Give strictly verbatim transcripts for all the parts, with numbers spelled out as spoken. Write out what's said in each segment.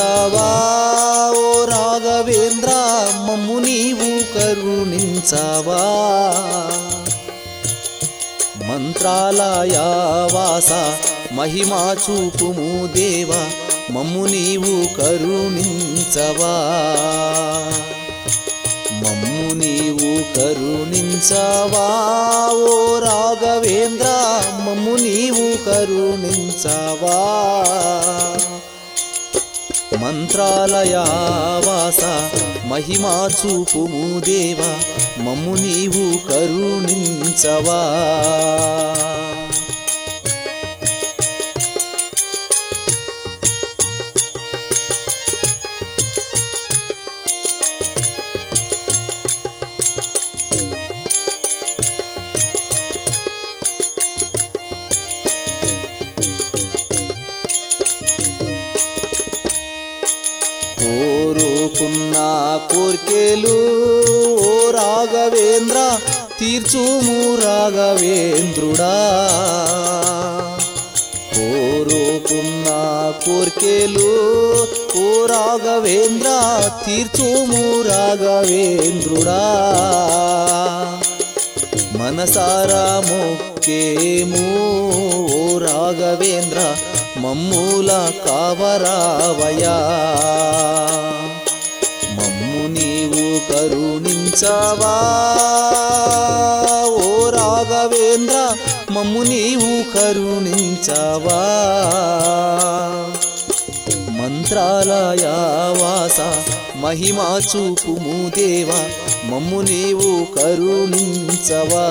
కరుణించవా ఓ రాఘవేంద్ర మమ్ము నీవు కరుణించవా మంత్రాలయ వాస మహిమా చూపుము దేవా మమ్ము నీవు కరుణించవా మమ్ము నీవు కరుణించవా ఓ రాఘవేంద్ర మమ్ము నీవు కరుణించవా మంత్రాలయ వాస మహిమా చూపుము దేవా మమ్ము నీవు కరుణించవా కోరుకున్న కోర్కెలు ఓ రాఘవేంద్ర తీర్చుము రాఘవేంద్రుడా కోరుకున్న కోర్కెలు ఓ రాఘవేంద్ర తీర్చుము రాఘవేంద్రుడా మనసారా మొక్కేము ఓ రాఘవేంద్ర మమ్ముల కావరావయా మమ్ము నీవు కరుణించవా ఓ రాఘవేంద్ర మమ్ము నీవు కరుణించవా మంత్రాలయ వాస మహిమా చూపుము దేవా మమ్ము నీవు కరుణించవా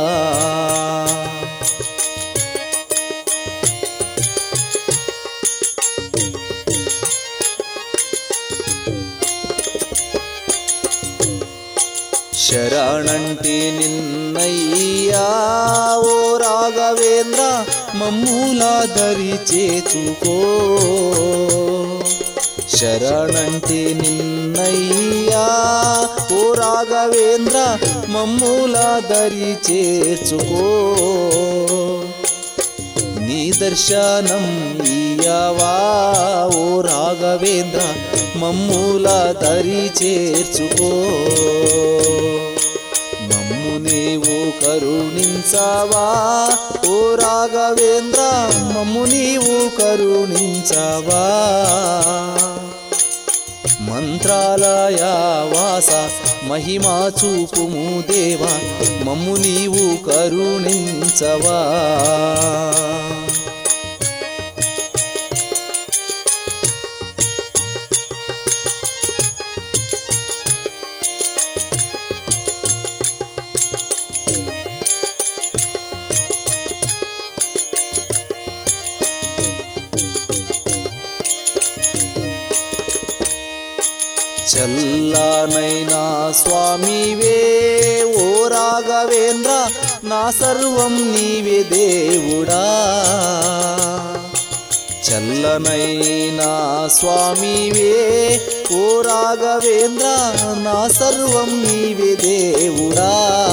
శరణంటి నిన్నయ్యా ఓ రాఘవేంద్ర మమ్ములా దరి చేచుకో శరణంటి నిన్నయ్యా ఓ రాఘవేంద్ర మమ్ములా దరి చేర్చుకో నీ దర్శనం ఇయ్యవా ఓ రాఘవేంద్ర మమ్ముల దరి చేర్చుకో మమ్ము నీవు కరుణించవా ఓ రాఘవేంద్ర మమ్ము నీవు కరుణించవా మంత్రాలయ వాస మహిమా చూపుము దేవా మమ్ము నీవు కరుణించవా చల్లనైనా స్వామివే ఓ రాఘవేంద్ర నా సర్వం నీవే దేవుడా చల్లనైనా స్వామివే ఓ రాఘవేంద్ర నా సర్వం నీవే దేవుడా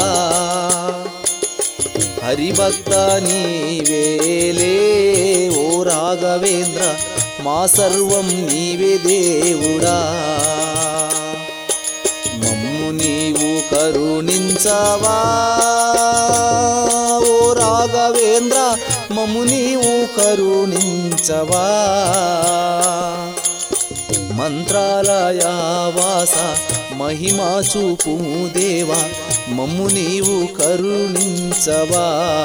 హరిభక్త నీవేలే ఓ రాఘవేంద్ర మా సర్వం నీవే దేవుడా మమ్ము నీవు కరుణించవా ఓ రాఘవేంద్ర మమ్ము నీవు కరుణించవా మంత్రాలయ వాస మహిమా చూపుము దేవా మమ్ము నీవు కరుణించవా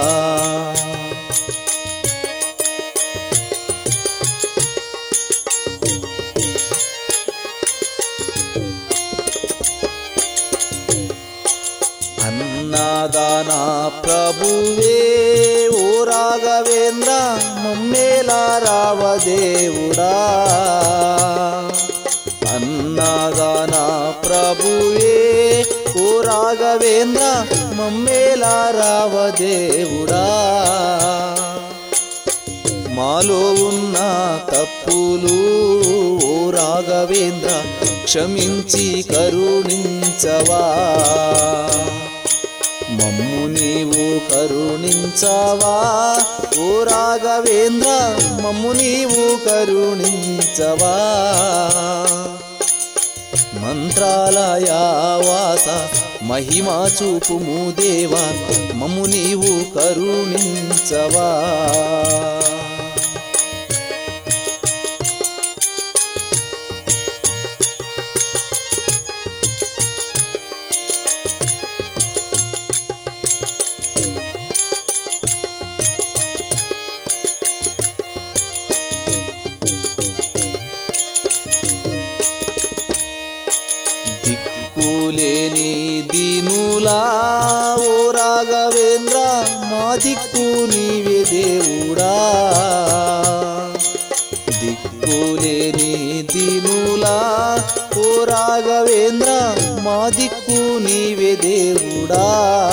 అన్నదాన ప్రభువే ఓ రాఘవేంద్ర మమ్మేలా రావదేవుడా అన్నదాన ప్రభువే ఓ రాఘవేంద్ర మమ్మేలా రావదేవుడా మాలో ఉన్న తప్పులు ఓ రాఘవేంద్ర క్షమించి కరుణించవా మమ్ము నీవు కరుణించవా ఓ రాఘవేంద్ర మమ్ము నీవు కరుణించవా మంత్రాలయ వాస మహిమా చూపుము దేవా మమ్ము నీవు కరుణించవా దిక్కులేని దీనులా ఓ రాఘవేంద్ర మా దిక్కు నీవే దేవుడా దిక్కులేని దీనులా ఓ రాఘవేంద్ర మా దిక్కు నీవే దేవుడా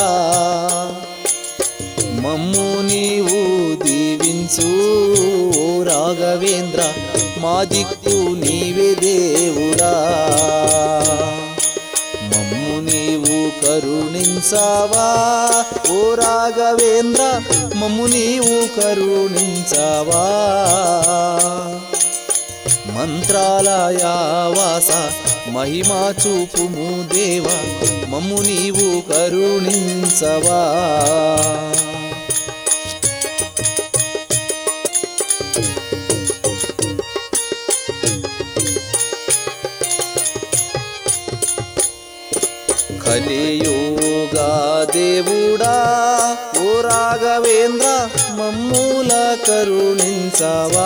మమ్ము నీవు దీవించు ఓ రాఘవేంద్ర మా దిక్కు నీవే దేవుడా మమ్ము నీవు కరుణించవా ఓ రాఘవేంద్ర మమ్ము నీవు కరుణించవా మంత్రాలయ వాస మహిమా చూపుము దేవా మమ్ము నీవు కరుణించవా కలియుగా దేవుడా ఓ రాఘవేంద్ర మమ్ముల కరుణించవా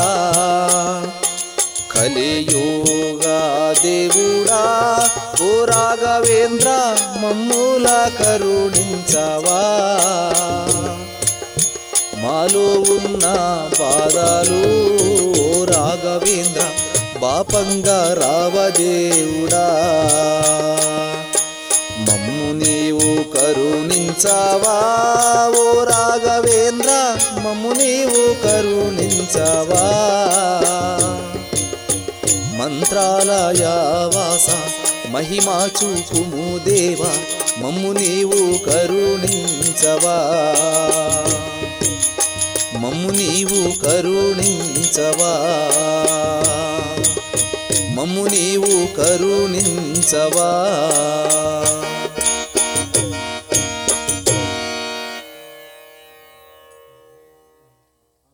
కలియుగా దేవుడా ఓ రాఘవేంద్ర మమ్ముల కరుణించవా మాలో ఉన్న బాధలు ఓ రాఘవేంద్ర బాపంగా రావదేవుడా మమ్ము నీవు కరుణించవా ఓ రాఘవేంద్ర మమ్ము నీవు కరుణించవా మంత్రాలయ వాస మహిమా చూపుము దేవా మమ్ము నీవు కరుణించవా మమ్ము నీవు కరుణించవా మమ్ము నీవు కరుణించవా